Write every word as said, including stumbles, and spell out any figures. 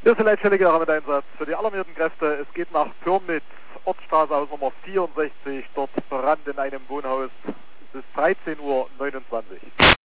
Hier ist die Leitstelle Gera mit Einsatz für die alarmierten Kräfte. Es geht nach Pürmnitz, Ortsstraße aus Nummer vierundsechzig, dort Brand in einem Wohnhaus. Es ist dreizehn Uhr neunundzwanzig.